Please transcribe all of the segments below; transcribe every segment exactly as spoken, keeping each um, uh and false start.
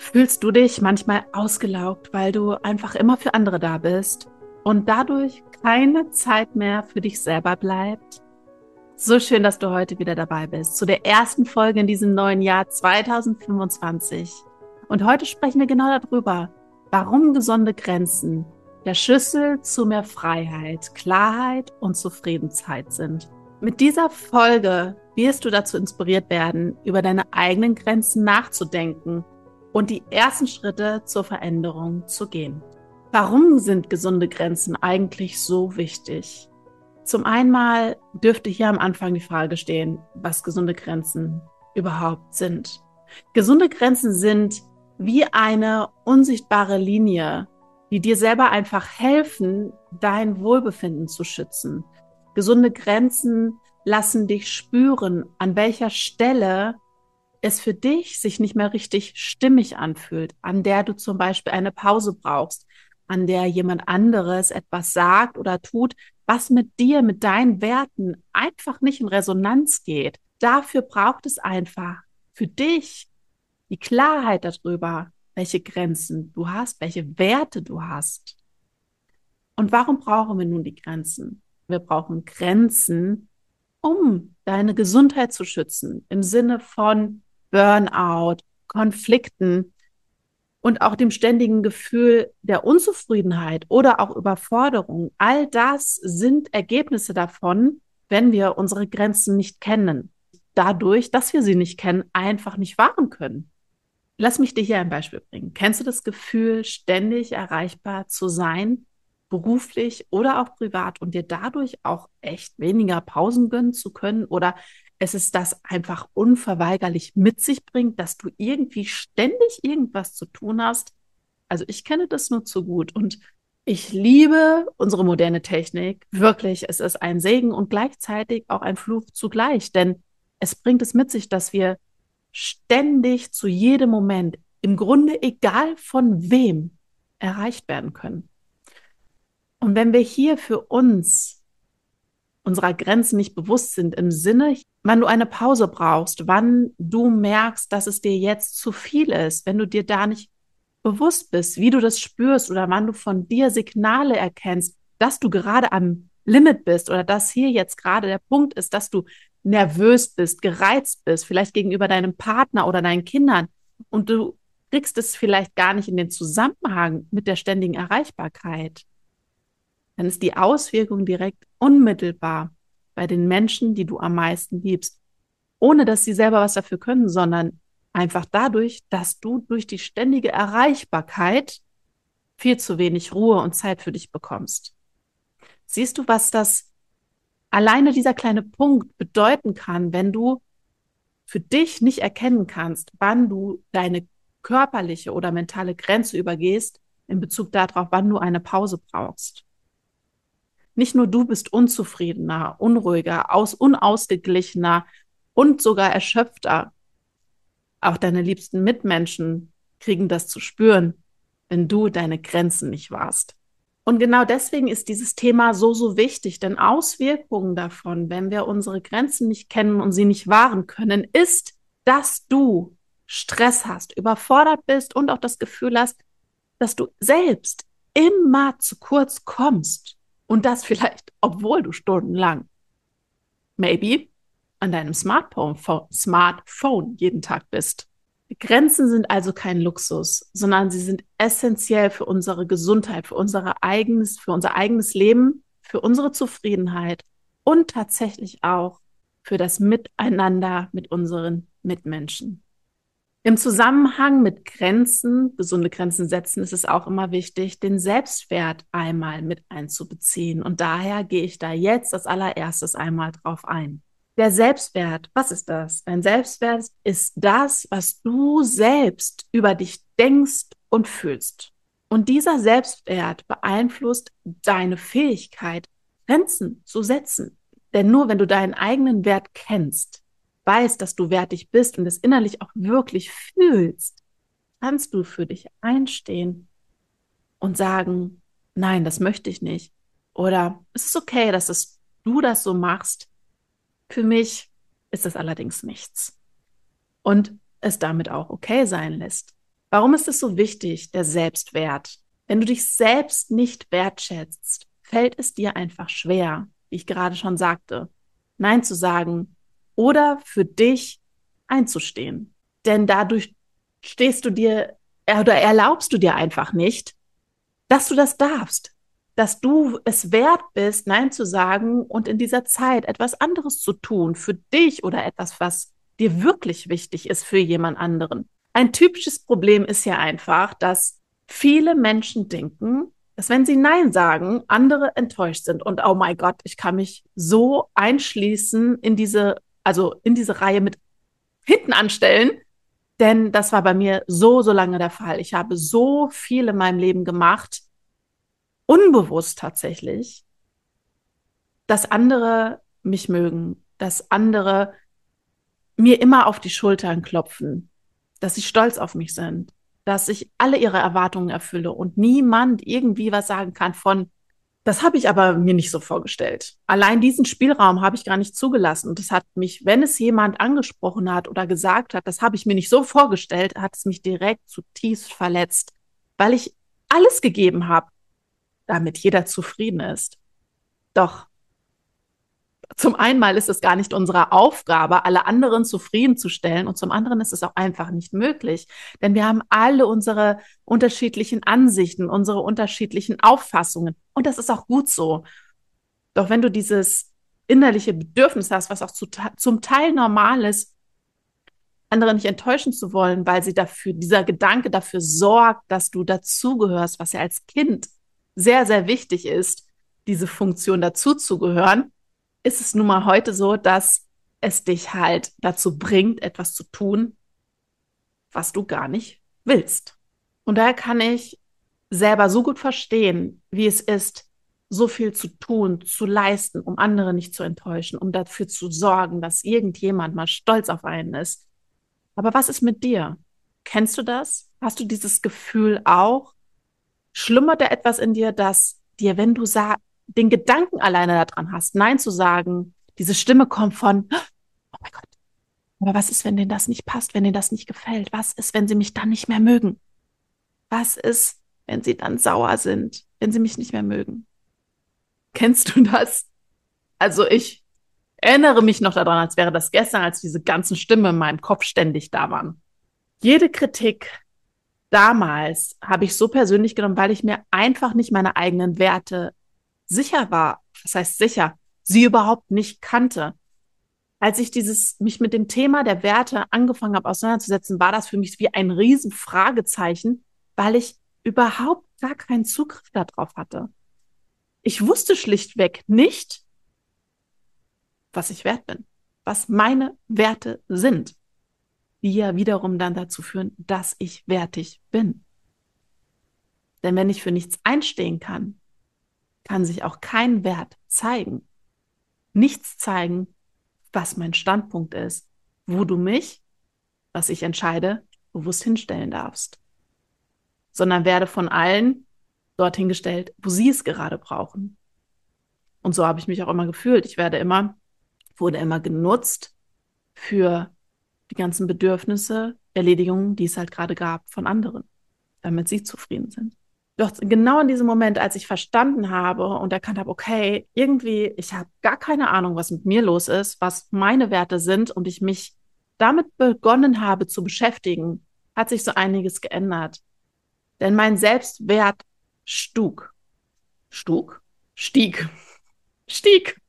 Fühlst du dich manchmal ausgelaugt, weil du einfach immer für andere da bist und dadurch keine Zeit mehr für dich selber bleibt? So schön, dass du heute wieder dabei bist, zu der ersten Folge in diesem neuen Jahr zwanzig fünfundzwanzig. Und heute sprechen wir genau darüber, warum gesunde Grenzen der Schlüssel zu mehr Freiheit, Klarheit und Zufriedenheit sind. Mit dieser Folge wirst du dazu inspiriert werden, über deine eigenen Grenzen nachzudenken und die ersten Schritte zur Veränderung zu gehen. Warum sind gesunde Grenzen eigentlich so wichtig? Zum einen dürfte hier am Anfang die Frage stehen, was gesunde Grenzen überhaupt sind. Gesunde Grenzen sind wie eine unsichtbare Linie, die dir selber einfach helfen, dein Wohlbefinden zu schützen. Gesunde Grenzen lassen dich spüren, an welcher Stelle es für dich sich nicht mehr richtig stimmig anfühlt, an der du zum Beispiel eine Pause brauchst, an der jemand anderes etwas sagt oder tut, was mit dir, mit deinen Werten einfach nicht in Resonanz geht. Dafür braucht es einfach für dich die Klarheit darüber, welche Grenzen du hast, welche Werte du hast. Und warum brauchen wir nun die Grenzen? Wir brauchen Grenzen, um deine Gesundheit zu schützen, im Sinne von Burnout, Konflikten und auch dem ständigen Gefühl der Unzufriedenheit oder auch Überforderung. All das sind Ergebnisse davon, wenn wir unsere Grenzen nicht kennen. Dadurch, dass wir sie nicht kennen, einfach nicht wahren können. Lass mich dir hier ein Beispiel bringen. Kennst du das Gefühl, ständig erreichbar zu sein, beruflich oder auch privat und dir dadurch auch echt weniger Pausen gönnen zu können? Oder es ist das einfach unverweigerlich mit sich bringt, dass du irgendwie ständig irgendwas zu tun hast? Also ich kenne das nur zu gut und ich liebe unsere moderne Technik. Wirklich, es ist ein Segen und gleichzeitig auch ein Fluch zugleich, denn es bringt es mit sich, dass wir ständig zu jedem Moment, im Grunde egal von wem, erreicht werden können. Und wenn wir hier für uns unserer Grenzen nicht bewusst sind, im Sinne, wann du eine Pause brauchst, wann du merkst, dass es dir jetzt zu viel ist, wenn du dir da nicht bewusst bist, wie du das spürst oder wann du von dir Signale erkennst, dass du gerade am Limit bist oder dass hier jetzt gerade der Punkt ist, dass du nervös bist, gereizt bist, vielleicht gegenüber deinem Partner oder deinen Kindern und du kriegst es vielleicht gar nicht in den Zusammenhang mit der ständigen Erreichbarkeit, dann ist die Auswirkung direkt unmittelbar bei den Menschen, die du am meisten liebst, ohne dass sie selber was dafür können, sondern einfach dadurch, dass du durch die ständige Erreichbarkeit viel zu wenig Ruhe und Zeit für dich bekommst. Siehst du, was das alleine dieser kleine Punkt bedeuten kann, wenn du für dich nicht erkennen kannst, wann du deine körperliche oder mentale Grenze übergehst in Bezug darauf, wann du eine Pause brauchst? Nicht nur du bist unzufriedener, unruhiger, aus, unausgeglichener und sogar erschöpfter. Auch deine liebsten Mitmenschen kriegen das zu spüren, wenn du deine Grenzen nicht wahrst. Und genau deswegen ist dieses Thema so, so wichtig, denn Auswirkungen davon, wenn wir unsere Grenzen nicht kennen und sie nicht wahren können, ist, dass du Stress hast, überfordert bist und auch das Gefühl hast, dass du selbst immer zu kurz kommst. Und das vielleicht, obwohl du stundenlang, maybe, an deinem Smartphone, Smartphone jeden Tag bist. Grenzen sind also kein Luxus, sondern sie sind essentiell für unsere Gesundheit, für unser eigenes, für unser eigenes Leben, für unsere Zufriedenheit und tatsächlich auch für das Miteinander mit unseren Mitmenschen. Im Zusammenhang mit Grenzen, gesunde Grenzen setzen, ist es auch immer wichtig, den Selbstwert einmal mit einzubeziehen. Und daher gehe ich da jetzt als allererstes einmal drauf ein. Der Selbstwert, was ist das? Dein Selbstwert ist das, was du selbst über dich denkst und fühlst. Und dieser Selbstwert beeinflusst deine Fähigkeit, Grenzen zu setzen. Denn nur wenn du deinen eigenen Wert kennst, weißt, dass du wertig bist und es innerlich auch wirklich fühlst, kannst du für dich einstehen und sagen, nein, das möchte ich nicht. Oder es ist okay, dass es, du das so machst. Für mich ist das allerdings nichts. Und es damit auch okay sein lässt. Warum ist es so wichtig, der Selbstwert? Wenn du dich selbst nicht wertschätzt, fällt es dir einfach schwer, wie ich gerade schon sagte, Nein zu sagen oder für dich einzustehen. Denn dadurch stehst du dir oder erlaubst du dir einfach nicht, dass du das darfst, dass du es wert bist, Nein zu sagen und in dieser Zeit etwas anderes zu tun für dich oder etwas, was dir wirklich wichtig ist für jemand anderen. Ein typisches Problem ist ja einfach, dass viele Menschen denken, dass wenn sie Nein sagen, andere enttäuscht sind. Und oh mein Gott, ich kann mich so einschließen in diese, also in diese Reihe mit hinten anstellen, denn das war bei mir so, so lange der Fall. Ich habe so viel in meinem Leben gemacht, unbewusst tatsächlich, dass andere mich mögen, dass andere mir immer auf die Schultern klopfen, dass sie stolz auf mich sind, dass ich alle ihre Erwartungen erfülle und niemand irgendwie was sagen kann von, das habe ich aber mir nicht so vorgestellt. Allein diesen Spielraum habe ich gar nicht zugelassen. Und das hat mich, wenn es jemand angesprochen hat oder gesagt hat, das habe ich mir nicht so vorgestellt, hat es mich direkt zutiefst verletzt, weil ich alles gegeben habe, damit jeder zufrieden ist. Doch zum einen mal ist es gar nicht unsere Aufgabe, alle anderen zufriedenzustellen, und zum anderen ist es auch einfach nicht möglich, denn wir haben alle unsere unterschiedlichen Ansichten, unsere unterschiedlichen Auffassungen, und das ist auch gut so. Doch wenn du dieses innerliche Bedürfnis hast, was auch zu, zum Teil normal ist, andere nicht enttäuschen zu wollen, weil sie dafür, dieser Gedanke dafür sorgt, dass du dazugehörst, was ja als Kind sehr, sehr wichtig ist, diese Funktion dazuzugehören, ist es nun mal heute so, dass es dich halt dazu bringt, etwas zu tun, was du gar nicht willst. Und daher kann ich selber so gut verstehen, wie es ist, so viel zu tun, zu leisten, um andere nicht zu enttäuschen, um dafür zu sorgen, dass irgendjemand mal stolz auf einen ist. Aber was ist mit dir? Kennst du das? Hast du dieses Gefühl auch? Schlummert da etwas in dir, dass dir, wenn du sa- den Gedanken alleine daran hast, Nein zu sagen, diese Stimme kommt von, oh mein Gott, aber was ist, wenn denen das nicht passt, wenn denen das nicht gefällt? Was ist, wenn sie mich dann nicht mehr mögen? Was ist, wenn sie dann sauer sind, wenn sie mich nicht mehr mögen? Kennst du das? Also ich erinnere mich noch daran, als wäre das gestern, als diese ganzen Stimmen in meinem Kopf ständig da waren. Jede Kritik damals habe ich so persönlich genommen, weil ich mir einfach nicht meine eigenen Werte sicher war. Was heißt sicher? Sie überhaupt nicht kannte. Als ich dieses, mich mit dem Thema der Werte angefangen habe auseinanderzusetzen, war das für mich wie ein riesen Fragezeichen, weil ich überhaupt gar keinen Zugriff darauf hatte. Ich wusste schlichtweg nicht, was ich wert bin, was meine Werte sind, die ja wiederum dann dazu führen, dass ich wertig bin. Denn wenn ich für nichts einstehen kann, kann sich auch kein Wert zeigen. Nichts zeigen, was mein Standpunkt ist, wo du mich, was ich entscheide, bewusst hinstellen darfst. Sondern werde von allen dorthin gestellt, wo sie es gerade brauchen. Und so habe ich mich auch immer gefühlt. Ich werde immer, wurde immer genutzt für die ganzen Bedürfnisse, Erledigungen, die es halt gerade gab von anderen, damit sie zufrieden sind. Doch genau in diesem Moment, als ich verstanden habe und erkannt habe, okay, irgendwie, ich habe gar keine Ahnung, was mit mir los ist, was meine Werte sind, und ich mich damit begonnen habe zu beschäftigen, hat sich so einiges geändert. Denn mein Selbstwert stug. Stug? Stieg. Stieg.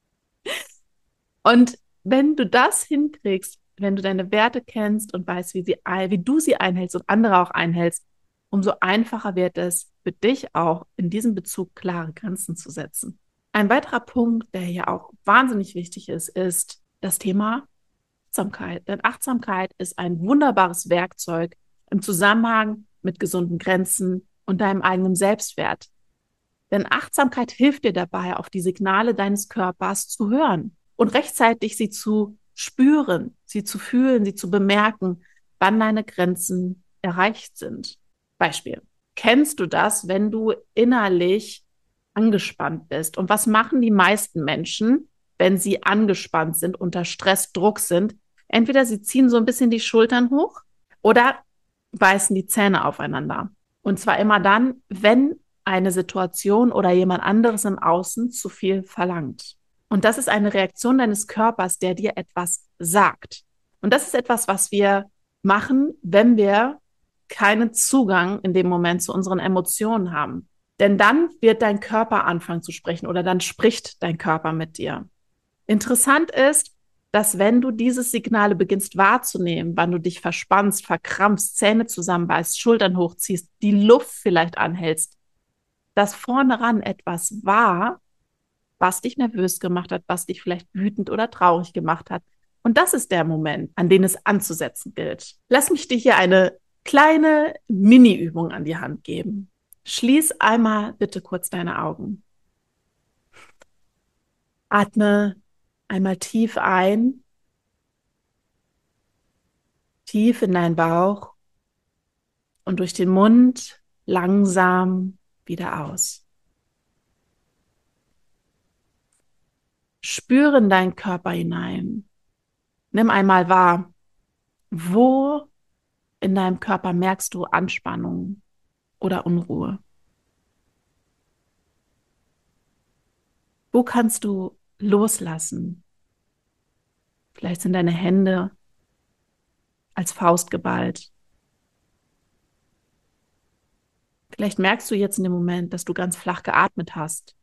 Und wenn du das hinkriegst, wenn du deine Werte kennst und weißt, wie, sie, wie du sie einhältst und andere auch einhältst, umso einfacher wird es für dich auch, in diesem Bezug klare Grenzen zu setzen. Ein weiterer Punkt, der hier auch wahnsinnig wichtig ist, ist das Thema Achtsamkeit. Denn Achtsamkeit ist ein wunderbares Werkzeug im Zusammenhang mit gesunden Grenzen und deinem eigenen Selbstwert. Denn Achtsamkeit hilft dir dabei, auf die Signale deines Körpers zu hören und rechtzeitig sie zu spüren, sie zu fühlen, sie zu bemerken, wann deine Grenzen erreicht sind. Beispiel. Kennst du das, wenn du innerlich angespannt bist? Und was machen die meisten Menschen, wenn sie angespannt sind, unter Stress, Druck sind? Entweder sie ziehen so ein bisschen die Schultern hoch oder beißen die Zähne aufeinander. Und zwar immer dann, wenn eine Situation oder jemand anderes im Außen zu viel verlangt. Und das ist eine Reaktion deines Körpers, der dir etwas sagt. Und das ist etwas, was wir machen, wenn wir keinen Zugang in dem Moment zu unseren Emotionen haben. Denn dann wird dein Körper anfangen zu sprechen oder dann spricht dein Körper mit dir. Interessant ist, dass wenn du diese Signale beginnst wahrzunehmen, wann du dich verspannst, verkrampfst, Zähne zusammenbeißt, Schultern hochziehst, die Luft vielleicht anhältst, dass vorne ran etwas war, was dich nervös gemacht hat, was dich vielleicht wütend oder traurig gemacht hat. Und das ist der Moment, an den es anzusetzen gilt. Lass mich dir hier eine kleine Mini-Übung an die Hand geben. Schließ einmal bitte kurz deine Augen. Atme einmal tief ein, tief in deinen Bauch und durch den Mund langsam wieder aus. Spüre in deinen Körper hinein. Nimm einmal wahr, wo in deinem Körper merkst du Anspannung oder Unruhe. Wo kannst du loslassen? Vielleicht sind deine Hände als Faust geballt. Vielleicht merkst du jetzt in dem Moment, dass du ganz flach geatmet hast.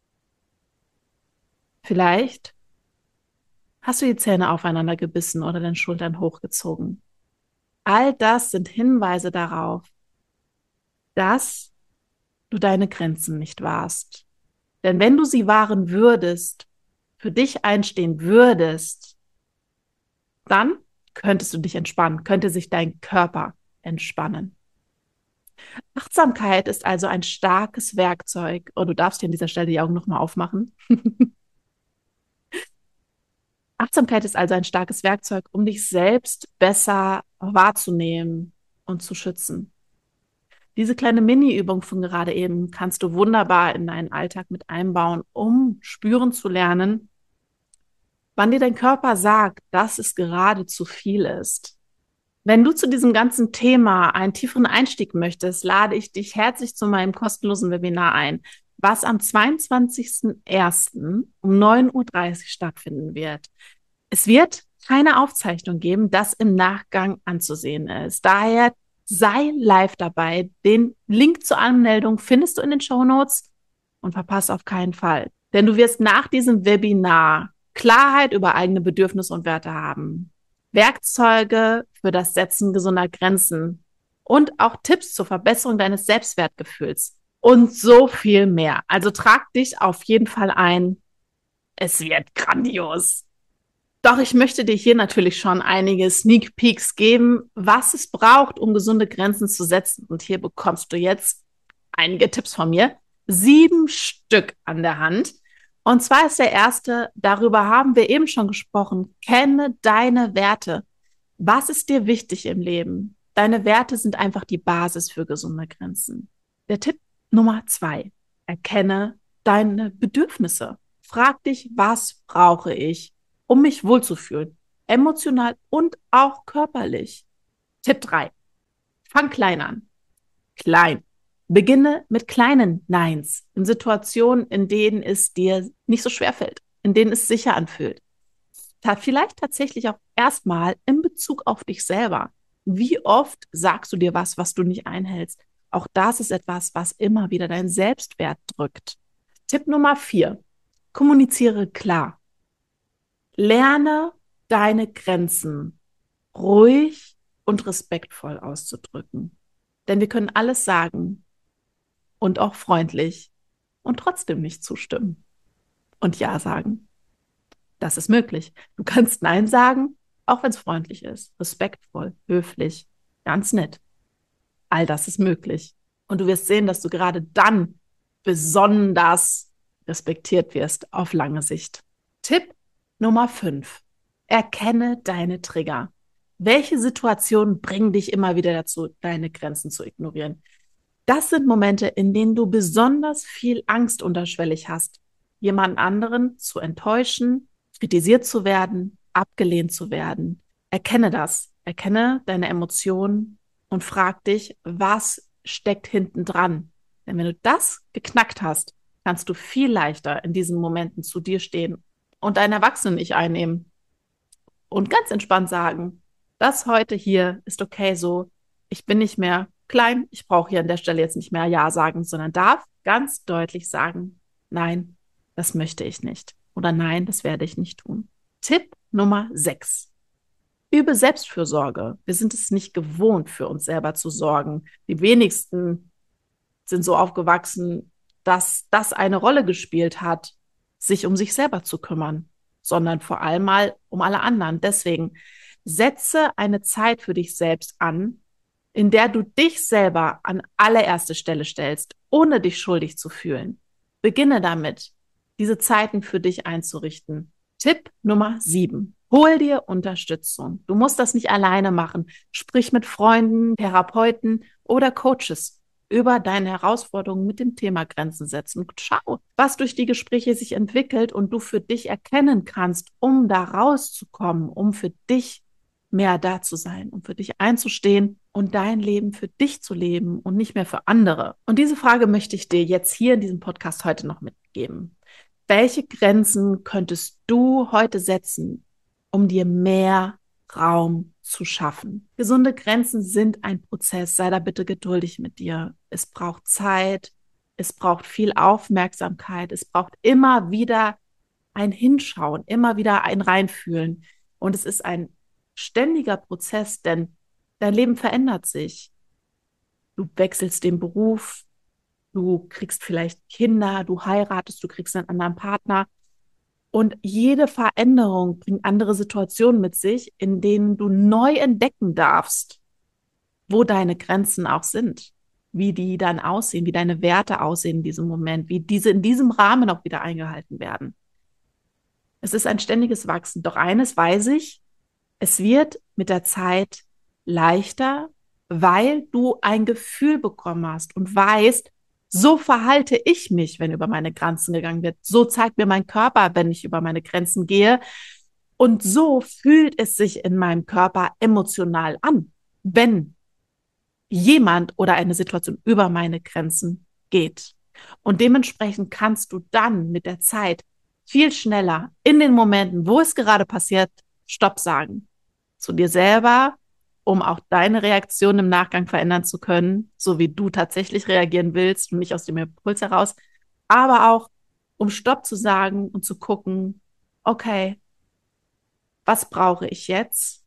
Vielleicht hast du die Zähne aufeinander gebissen oder deine Schultern hochgezogen. All das sind Hinweise darauf, dass du deine Grenzen nicht wahrst. Denn wenn du sie wahren würdest, für dich einstehen würdest, dann könntest du dich entspannen, könnte sich dein Körper entspannen. Achtsamkeit ist also ein starkes Werkzeug. Und du darfst dir an dieser Stelle die Augen nochmal aufmachen. Achtsamkeit ist also ein starkes Werkzeug, um dich selbst besser wahrzunehmen und zu schützen. Diese kleine Mini-Übung von gerade eben kannst du wunderbar in deinen Alltag mit einbauen, um spüren zu lernen, wann dir dein Körper sagt, dass es gerade zu viel ist. Wenn du zu diesem ganzen Thema einen tieferen Einstieg möchtest, lade ich dich herzlich zu meinem kostenlosen Webinar ein, was am zweiundzwanzigsten ersten um neun Uhr dreißig stattfinden wird. Es wird keine Aufzeichnung geben, das im Nachgang anzusehen ist. Daher sei live dabei. Den Link zur Anmeldung findest du in den Shownotes und verpasse auf keinen Fall. Denn du wirst nach diesem Webinar Klarheit über eigene Bedürfnisse und Werte haben, Werkzeuge für das Setzen gesunder Grenzen und auch Tipps zur Verbesserung deines Selbstwertgefühls und so viel mehr. Also trag dich auf jeden Fall ein. Es wird grandios. Doch ich möchte dir hier natürlich schon einige Sneak Peeks geben, was es braucht, um gesunde Grenzen zu setzen. Und hier bekommst du jetzt einige Tipps von mir. Sieben Stück an der Hand. Und zwar ist der erste, darüber haben wir eben schon gesprochen, kenne deine Werte. Was ist dir wichtig im Leben? Deine Werte sind einfach die Basis für gesunde Grenzen. Der Tipp Nummer zwei, erkenne deine Bedürfnisse. Frag dich, was brauche ich, um mich wohlzufühlen, emotional und auch körperlich. Tipp drei, fang klein an. Klein. Beginne mit kleinen Neins in Situationen, in denen es dir nicht so schwer fällt, in denen es sicher anfühlt. Vielleicht tatsächlich auch erstmal in Bezug auf dich selber. Wie oft sagst du dir was, was du nicht einhältst? Auch das ist etwas, was immer wieder deinen Selbstwert drückt. Tipp Nummer vier, kommuniziere klar. Lerne deine Grenzen ruhig und respektvoll auszudrücken. Denn wir können alles sagen und auch freundlich und trotzdem nicht zustimmen und Ja sagen. Das ist möglich. Du kannst Nein sagen, auch wenn es freundlich ist, respektvoll, höflich, ganz nett. All das ist möglich. Und du wirst sehen, dass du gerade dann besonders respektiert wirst auf lange Sicht. Tipp Nummer fünf. Erkenne deine Trigger. Welche Situationen bringen dich immer wieder dazu, deine Grenzen zu ignorieren? Das sind Momente, in denen du besonders viel Angst unterschwellig hast, jemand anderen zu enttäuschen, kritisiert zu werden, abgelehnt zu werden. Erkenne das. Erkenne deine Emotionen und frag dich, was steckt hinten dran? Denn wenn du das geknackt hast, kannst du viel leichter in diesen Momenten zu dir stehen und deinen Erwachsenen-Ich einnehmen und ganz entspannt sagen, das heute hier ist okay so, ich bin nicht mehr klein, ich brauche hier an der Stelle jetzt nicht mehr Ja sagen, sondern darf ganz deutlich sagen, nein, das möchte ich nicht oder nein, das werde ich nicht tun. Tipp Nummer sechs. Übe Selbstfürsorge. Wir sind es nicht gewohnt, für uns selber zu sorgen. Die wenigsten sind so aufgewachsen, dass das eine Rolle gespielt hat, sich um sich selber zu kümmern, sondern vor allem mal um alle anderen. Deswegen setze eine Zeit für dich selbst an, in der du dich selber an allererste Stelle stellst, ohne dich schuldig zu fühlen. Beginne damit, diese Zeiten für dich einzurichten. Tipp Nummer sieben. Hol dir Unterstützung. Du musst das nicht alleine machen. Sprich mit Freunden, Therapeuten oder Coaches über deine Herausforderungen mit dem Thema Grenzen setzen. Und schau, was durch die Gespräche sich entwickelt und du für dich erkennen kannst, um da rauszukommen, um für dich mehr da zu sein, um für dich einzustehen und dein Leben für dich zu leben und nicht mehr für andere. Und diese Frage möchte ich dir jetzt hier in diesem Podcast heute noch mitgeben. Welche Grenzen könntest du heute setzen, um dir mehr Raum zu schaffen? Gesunde Grenzen sind ein Prozess. Sei da bitte geduldig mit dir. Es braucht Zeit. Es braucht viel Aufmerksamkeit. Es braucht immer wieder ein Hinschauen, immer wieder ein Reinfühlen. Und es ist ein ständiger Prozess, denn dein Leben verändert sich. Du wechselst den Beruf. Du kriegst vielleicht Kinder, du heiratest, du kriegst einen anderen Partner. Und jede Veränderung bringt andere Situationen mit sich, in denen du neu entdecken darfst, wo deine Grenzen auch sind, wie die dann aussehen, wie deine Werte aussehen in diesem Moment, wie diese in diesem Rahmen auch wieder eingehalten werden. Es ist ein ständiges Wachsen. Doch eines weiß ich, es wird mit der Zeit leichter, weil du ein Gefühl bekommen hast und weißt, so verhalte ich mich, wenn über meine Grenzen gegangen wird. So zeigt mir mein Körper, wenn ich über meine Grenzen gehe. Und so fühlt es sich in meinem Körper emotional an, wenn jemand oder eine Situation über meine Grenzen geht. Und dementsprechend kannst du dann mit der Zeit viel schneller in den Momenten, wo es gerade passiert, Stopp sagen. Zu dir selber, um auch deine Reaktion im Nachgang verändern zu können, so wie du tatsächlich reagieren willst und nicht aus dem Impuls heraus, aber auch, um Stopp zu sagen und zu gucken, okay, was brauche ich jetzt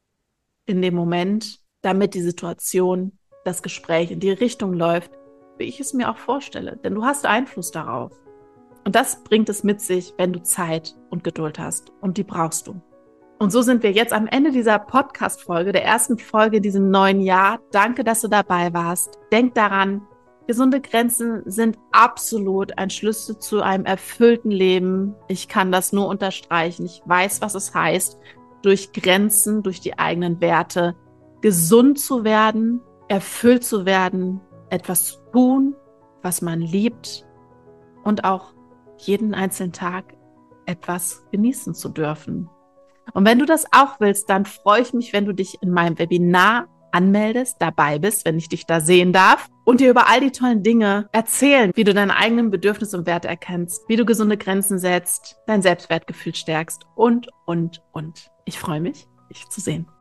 in dem Moment, damit die Situation, das Gespräch in die Richtung läuft, wie ich es mir auch vorstelle. Denn du hast Einfluss darauf. Und das bringt es mit sich, wenn du Zeit und Geduld hast. Und die brauchst du. Und so sind wir jetzt am Ende dieser Podcast-Folge, der ersten Folge in diesem neuen Jahr. Danke, dass du dabei warst. Denk daran, gesunde Grenzen sind absolut ein Schlüssel zu einem erfüllten Leben. Ich kann das nur unterstreichen. Ich weiß, was es heißt, durch Grenzen, durch die eigenen Werte gesund zu werden, erfüllt zu werden, etwas zu tun, was man liebt und auch jeden einzelnen Tag etwas genießen zu dürfen. Und wenn du das auch willst, dann freue ich mich, wenn du dich in meinem Webinar anmeldest, dabei bist, wenn ich dich da sehen darf und dir über all die tollen Dinge erzählen, wie du deine eigenen Bedürfnisse und Werte erkennst, wie du gesunde Grenzen setzt, dein Selbstwertgefühl stärkst und, und, und. Ich freue mich, dich zu sehen.